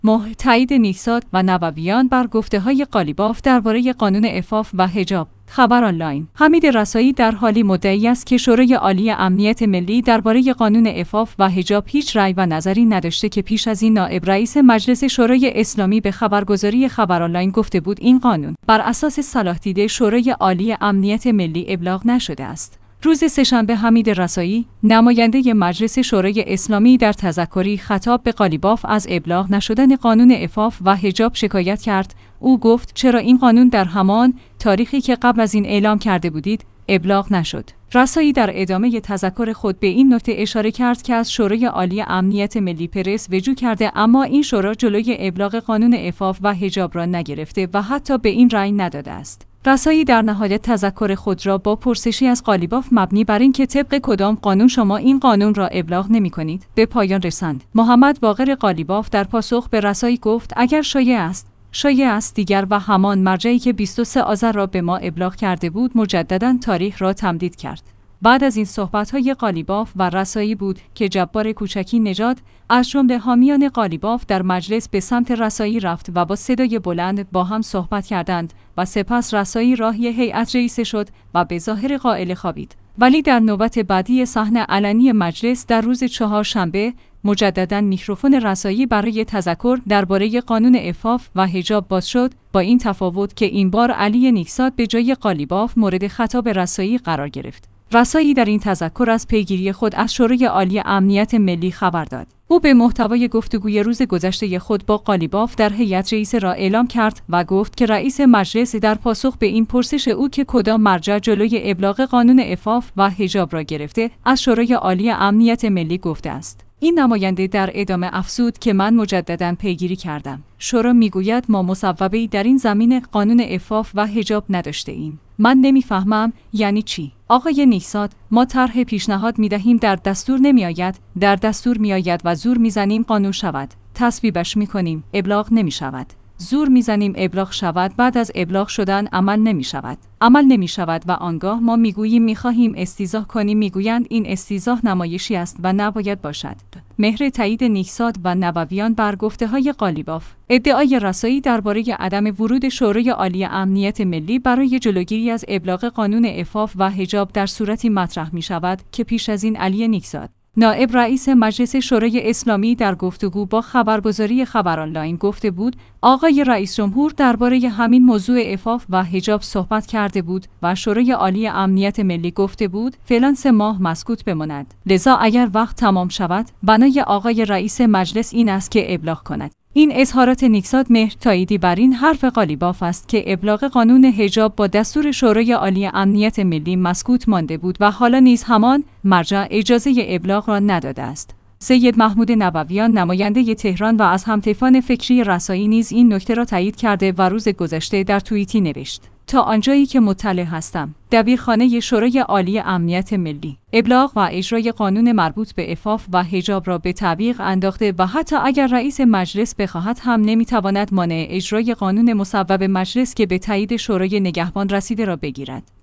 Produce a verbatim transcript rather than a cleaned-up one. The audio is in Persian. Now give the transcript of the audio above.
مهر تایید نیکزاد و نوویان بر گفته‌های قالیباف درباره قانون عفاف و حجاب. خبر آنلاین. حمید رسایی در حالی مدعی است که شورای عالی امنیت ملی درباره قانون عفاف و حجاب هیچ رأی و نظری نداشته که پیش از این نائب رئیس مجلس شورای اسلامی به خبرگزاری خبر آنلاین گفته بود این قانون بر اساس صلاح دیده شورای عالی امنیت ملی ابلاغ نشده است. روز سه‌شنبه حمید رسایی، نماینده مجلس شورای اسلامی در تذکری خطاب به قالیباف از ابلاغ نشدن قانون عفاف و حجاب شکایت کرد. او گفت چرا این قانون در همان تاریخی که قبل از این اعلام کرده بودید ابلاغ نشد. رسایی در ادامه تذکر خود به این نکته اشاره کرد که از شورای عالی امنیت ملی پرس وجود کرده اما این شورا جلوی ابلاغ قانون عفاف و حجاب را نگرفته و حتی به این رأی نداده است. رسایی در نهایت تذکر خود را با پرسشی از قالیباف مبنی بر اینکه طبق کدام قانون شما این قانون را ابلاغ نمی کنید به پایان رساند. محمد باقر قالیباف در پاسخ به رسایی گفت اگر شایع است شایع است دیگر و همان مرجعی که بیست و سوم آذر را به ما ابلاغ کرده بود مجددا تاریخ را تمدید کرد. بعد از این صحبت‌های قالیباف و رسایی بود که جبار کوچکی نژاد از جمله حامیان قالیباف در مجلس به سمت رسایی رفت و با صدای بلند با هم صحبت کردند و سپس رسایی راهی هیئت رئیسه شد و به ظاهر قائله خوابید. ولی در نوبت بعدی صحنه علنی مجلس در روز چهارشنبه مجددا میکروفون رسایی برای تذکر درباره قانون عفاف و حجاب باز شد، با این تفاوت که این بار علی نیکزاد به جای قالیباف مورد خطاب رسایی قرار گرفت. رسایی در این تذکر از پیگیری خود از شورای عالی امنیت ملی خبر داد. او به محتوای گفتگوی روز گذشته خود با قالیباف در هیئت رئیسه را اعلام کرد و گفت که رئیس مجلس در پاسخ به این پرسش او که کدام مرجع جلوی ابلاغ قانون عفاف و حجاب را گرفته از شورای عالی امنیت ملی گفته است. این نماینده در ادامه افزود که من مجدداً پیگیری کردم. شورا میگوید ما مصوبه‌ای در این زمینه قانون عفاف و حجاب نداشته ایم. من نمیفهمم یعنی چی؟ آقای نیکزاد، ما طرح پیشنهاد میدهیم در دستور نمیآید، در دستور میآید و زور میزنیم قانون شود. تصویبش میکنیم، ابلاغ نمیشود. زور میزنیم ابلاغ شود، بعد از ابلاغ شدن عمل نمی شود. عمل نمی شود و آنگاه ما میگوییم میخواهیم استیضاح کنیم، میگویند این استیضاح نمایشی است و نباید باشد. مهر تایید نیکزاد و نوویان بر گفته‌های قالیباف. ادعای رسایی درباره عدم ورود شورای عالی امنیت ملی برای جلوگیری از ابلاغ قانون عفاف و حجاب در صورتی مطرح می شود که پیش از این علی نیکزاد، نائب رئیس مجلس شورای اسلامی در گفتگو با خبرگزاری خبر آنلاین گفته بود آقای رئیس جمهور درباره همین موضوع عفاف و حجاب صحبت کرده بود و شورای عالی امنیت ملی گفته بود فعلا سه ماه مسکوت بماند. لذا اگر وقت تمام شود بنای آقای رئیس مجلس این است که ابلاغ کند. این اظهارات نیکزاد مهر تاییدی بر این حرف قالیباف است که ابلاغ قانون حجاب با دستور شورای عالی امنیت ملی مسکوت مانده بود و حالا نیز همان مرجع اجازه ابلاغ را نداده است. سید محمود نوویان نماینده تهران و از همتیفان فکری رسایی نیز این نکته را تایید کرده و روز گذشته در توییتی نوشت تا آنجایی که مطلع هستم دبیرخانه شورای عالی امنیت ملی ابلاغ و اجرای قانون مربوط به عفاف و حجاب را به تعویق انداخته و حتی اگر رئیس مجلس بخواهد هم نمیتواند مانع اجرای قانون مصوب مجلس که به تایید شورای نگهبان رسیده را بگیرد.